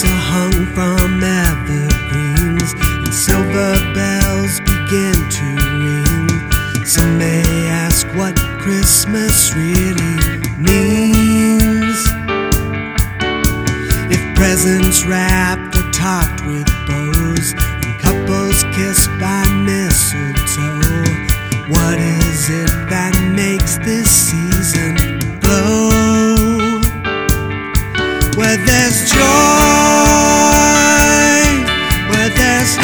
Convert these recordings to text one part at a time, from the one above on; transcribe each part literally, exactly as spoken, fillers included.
Lights are hung from evergreens, and silver bells begin to ring. Some may ask what Christmas really means. If presents wrapped or topped with bows, and couples kissed by mistletoe, what is it that makes this season glow? Where there's joy, where there's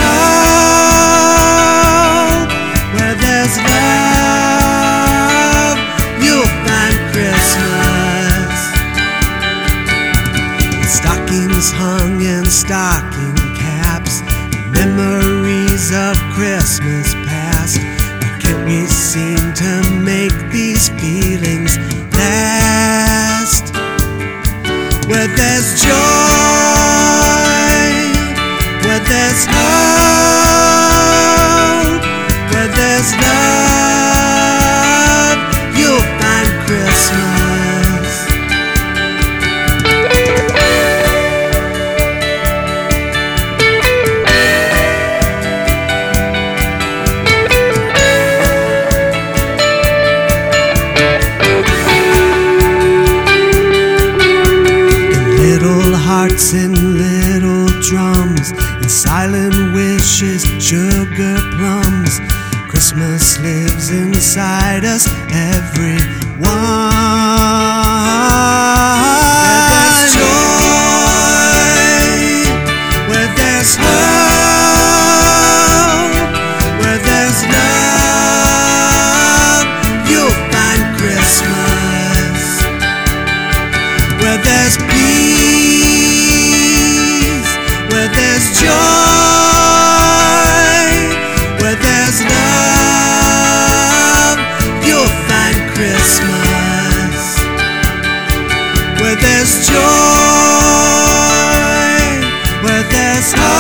hope, where there's love, you'll find Christmas. Stockings hung in stocking caps, memories of Christmas past. Why can't we seem to make these feelings last? Where there's joy, where there's hope, where there's love, you'll find Christmas. Hearts and little drums, and silent wishes, sugar plums. Christmas lives inside us, everyone. Where there's joy, where there's hope, where there's love, you'll find Christmas. Where there's peace, where there's joy, where there's love, you'll find Christmas. Where there's joy, where there's hope,